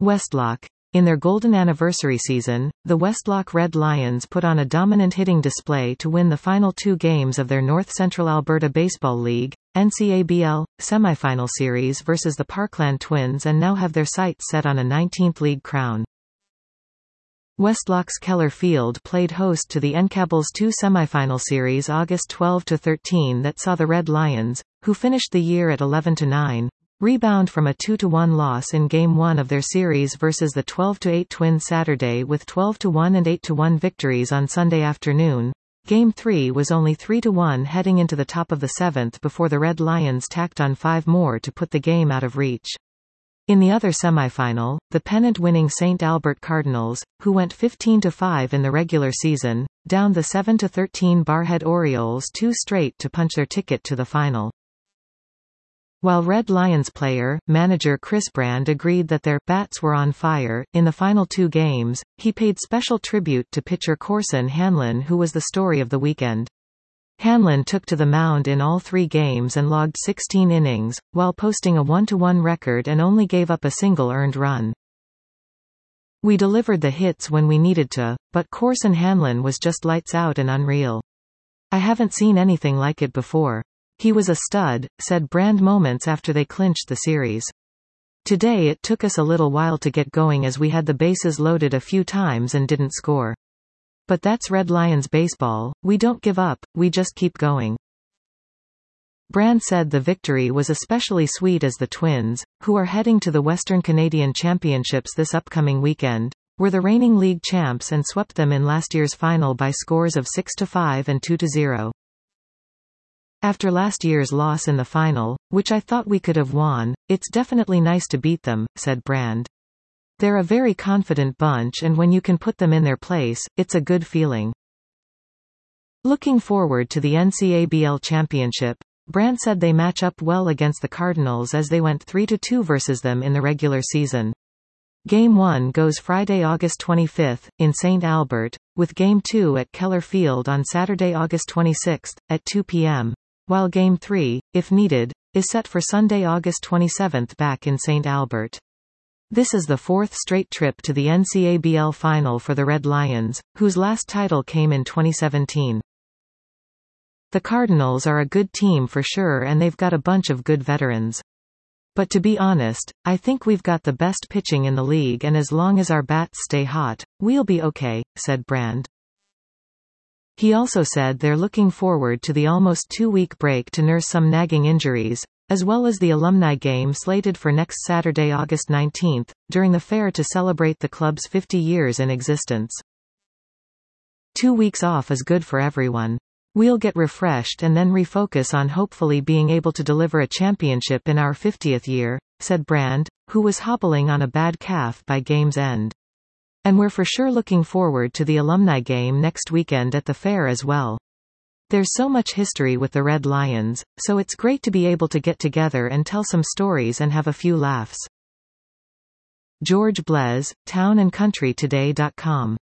Westlock. In their golden anniversary season, the Westlock Red Lions put on a dominant hitting display to win the final 2 games of their North Central Alberta Baseball League, NCABL, semifinal series versus the Parkland Twins and now have their sights set on a 19th league crown. Westlock's Keller Field played host to the NCABL's 2 semifinal series August 12-13 that saw the Red Lions, who finished the year at 11-9, rebound from a 2-1 loss in Game 1 of their series versus the 12-8 Twins Saturday with 12-1 and 8-1 victories on Sunday afternoon. Game 3 was only 3-1 heading into the top of the 7th before the Red Lions tacked on 5 more to put the game out of reach. In the other semifinal, the pennant-winning St. Albert Cardinals, who went 15-5 in the regular season, downed the 7-13 Barrhead Orioles 2 straight to punch their ticket to the final. While Red Lions manager Chris Brand agreed that their bats were on fire in the final 2 games, he paid special tribute to pitcher Corson Hanlon, who was the story of the weekend. Hanlon took to the mound in all 3 games and logged 16 innings, while posting a 1-1 record and only gave up a single earned run. "We delivered the hits when we needed to, but Corson Hanlon was just lights out and unreal. I haven't seen anything like it before. He was a stud," said Brand moments after they clinched the series. "Today it took us a little while to get going as we had the bases loaded a few times and didn't score. But that's Red Lions baseball, we don't give up, we just keep going." Brand said the victory was especially sweet as the Twins, who are heading to the Western Canadian Championships this upcoming weekend, were the reigning league champs and swept them in last year's final by scores of 6-5 and 2-0. "After last year's loss in the final, which I thought we could have won, it's definitely nice to beat them," said Brand. "They're a very confident bunch and when you can put them in their place, it's a good feeling." Looking forward to the NCABL championship, Brand said they match up well against the Cardinals as they went 3-2 versus them in the regular season. Game 1 goes Friday, August 25, in St. Albert, with Game 2 at Keller Field on Saturday, August 26, at 2 p.m., while Game 3, if needed, is set for Sunday, August 27 back in St. Albert. This is the 4th straight trip to the NCABL final for the Red Lions, whose last title came in 2017. The Cardinals are a good team for sure and they've got a bunch of good veterans. But to be honest, I think we've got the best pitching in the league and as long as our bats stay hot, we'll be okay, said Brand. He also said they're looking forward to the almost 2-week break to nurse some nagging injuries, as well as the alumni game slated for next Saturday, August 19, during the fair to celebrate the club's 50 years in existence. 2 weeks off is good for everyone. We'll get refreshed and then refocus on hopefully being able to deliver a championship in our 50th year, said Brand, who was hobbling on a bad calf by game's end. And we're for sure looking forward to the alumni game next weekend at the fair as well. There's so much history with the Red Lions, so it's great to be able to get together and tell some stories and have a few laughs. George Blez, townandcountrytoday.com